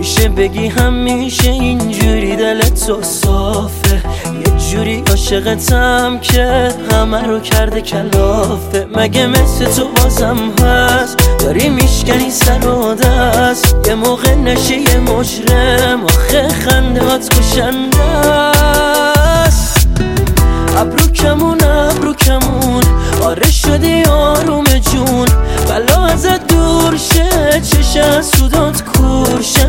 میشه بگی همیشه اینجوری دلت تو صافه، یه جوری عاشقتم که همه رو کرده کلافه. مگه مثل تو بازم هست داری میشکنی سر و دست، یه موقع نشی یه مجرم آخه خندهات کشنده است. ابرو کمون آره شدی آروم جون، بلا ازت دور شه چش از سودات کورشه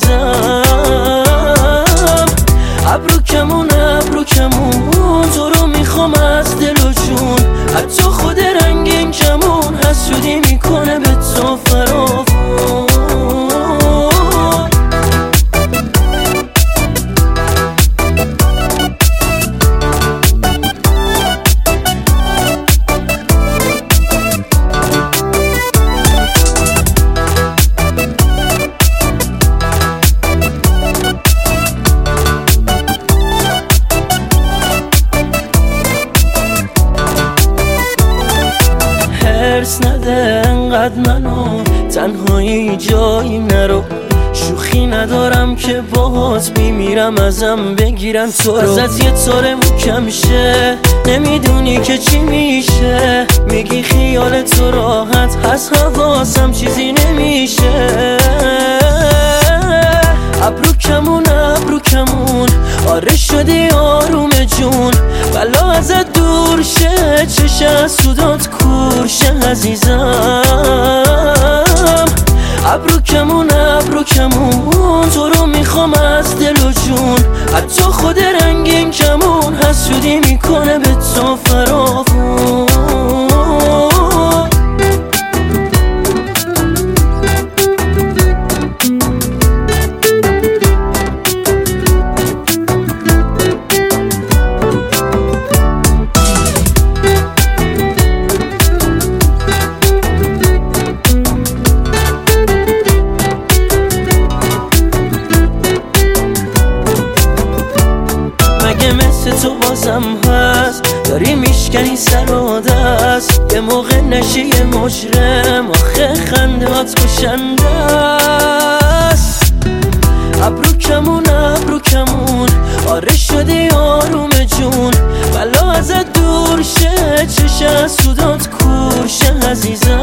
عزیزم. ابرو کمون تو رو میخوام از دل و جون، حتی خود رنگین کمون حسودی میکنه به تو فراوون. حرص نده انقدر منو تنهایی جایی نرو، شوخی ندارم که باهات بیمیرم ازم بگیرن تو رو. ازت یه طور محکم شه نمیدونی که چی میشه، میگی خیال تو راحت هست حواسم چیزی نمیشه. ابرو کمون آره شدی آروم جون، بلا ازت دور شه چش از سودات کورشه عزیزم. ابرو کمون تو رو میخوام از دل و جون، حتی خود رنگین کمون حسودی میکنه به تو فراوون. مگه مثل تو بازم هست داری میشکنی سر و دست، یه موقع نشی یه مجرم آخه خندهات کشنده است. ابرو کمون آره شدی آروم جون، بلا ازت دور شه چش از سودات کورشه عزیزم.